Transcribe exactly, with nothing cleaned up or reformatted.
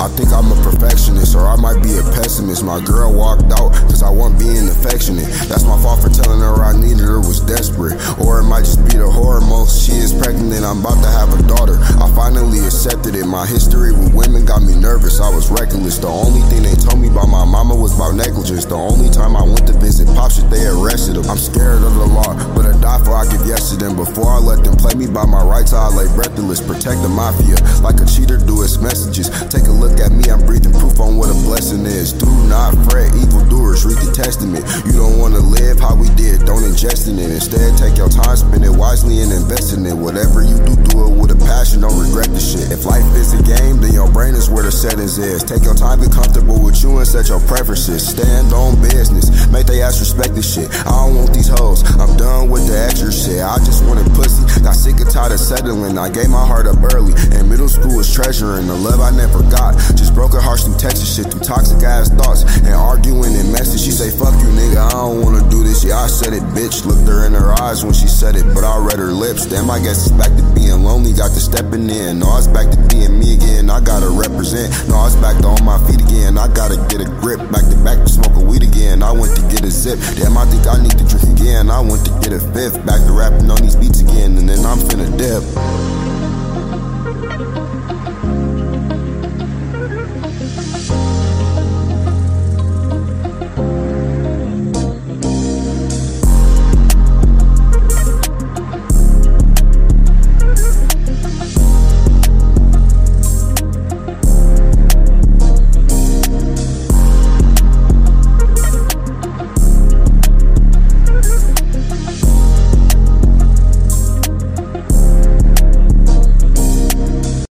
I think I'm a perfectionist, or I might be a pessimist. My girl walked out cause I wasn't being affectionate. That's my fault for telling her I needed her, was desperate. Or it might just be the hormones. She is pregnant and I'm about to have a daughter. I finally accepted it. My history with women got me nervous. I was reckless. The only thing they told me about my mama was about negligence. The only time I went to visit Pops, shit, they arrested him. I'm scared of the law, but I die for I give yes to them. Before I let them play me by my rights, I lay breathless. Protect the mafia like a cheater do its messages. Take a look at me, I'm breathing proof on what a blessing is. Do not fret, evildoers, read the testament. You don't want to live how we did, don't ingest in it. Instead, take your time, spend it wisely and invest in it. Whatever you do, do it with a passion, don't regret the shit. If life is a game, then your brain is where the settings is. Take your time, be comfortable with you and set your preferences. Stand on business, make they ass respect this shit. I don't want these hoes, I'm done with the extra shit. I just wanted pussy, got sick and tired of settling. I gave my heart up early, and middle school was treasuring the love I never got. Just broken hearts through Texas shit, through toxic ass thoughts, and arguing and messing. She say, fuck you nigga, I don't wanna do this. Yeah, I said it, bitch. Looked her in her eyes when she said it, but I read her lips. Damn, I guess it's back to being lonely, got to stepping in. No, it's back to being me again, I gotta represent. No, it's back to on my feet again, I gotta get a grip. Back to back to smoking weed again, I went to get a zip. Damn, I think I need to drink again, I went to get a fifth. Back to rapping on these beats again, and then I'm finna dip.